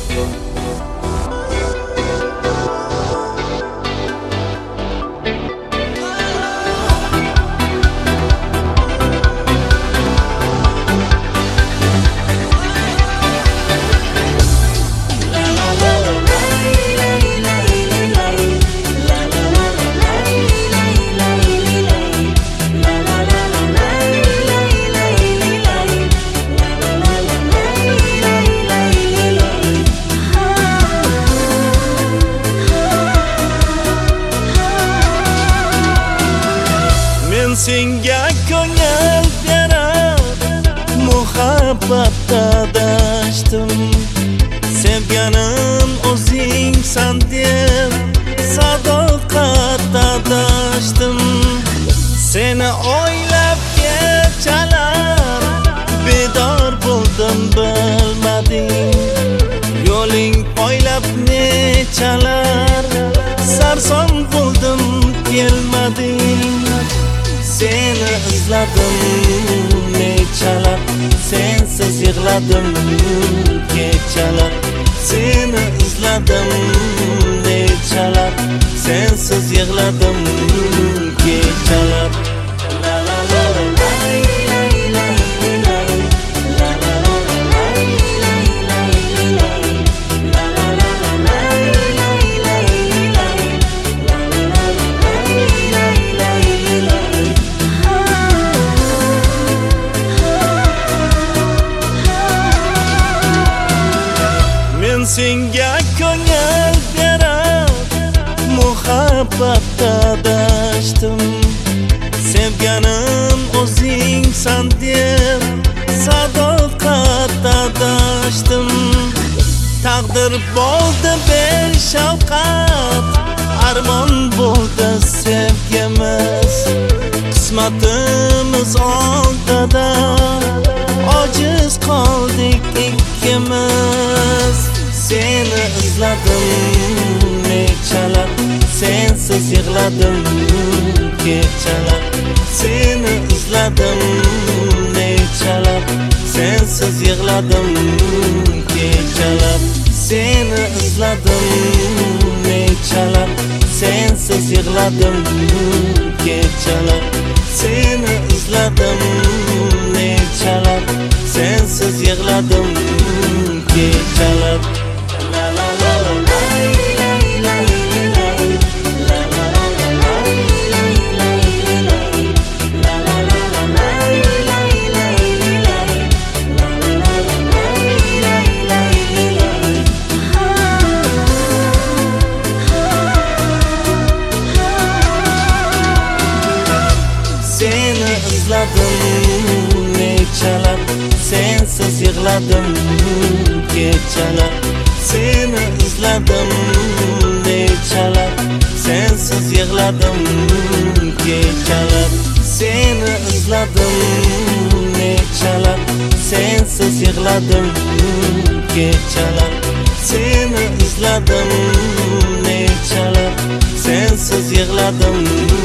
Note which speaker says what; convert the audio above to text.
Speaker 1: Senga ko'ngil berib muhabbatda adashdim. Sevganim o'zingsan deb sadoqatda adashdim. Seni o'ylab kechalar bedor bo'ldim, bilmading. Yo'ling poylab nechalar sarson bo'ldim, kelmading. Seni izladim nechalar, sensiz yig'ladim kechalar. Seni izladim nechalar, sensiz yig'ladim kechalar. La la la la senga ko'ngil berib muhabbatda adashdim. Sevganim o'zingsan deb sadoqatda adashdim. Taqdir bo'ldi beshafqat, armon bo'ldi sevgimiz. Qismatimiz oldida ojiz qoldik ikkimiz. Seni izladim nechalar, sensiz yig'ladim kechalar. Seni izladim nechalar, sensiz yig'ladim kechalar. Seni izladim nechalar, sensiz yig'ladim kechalar. Seni izladim nechalar, sensiz yig'ladim kechalar. Seni izladim nechalar, sensiz yig'ladim kechalar. Seni izladim nechalar, sensiz yig'ladim kechalar. Seni izladim nechalar, sensiz yig'ladim kechalar. Seni izladim nechalar, sensiz yig'ladim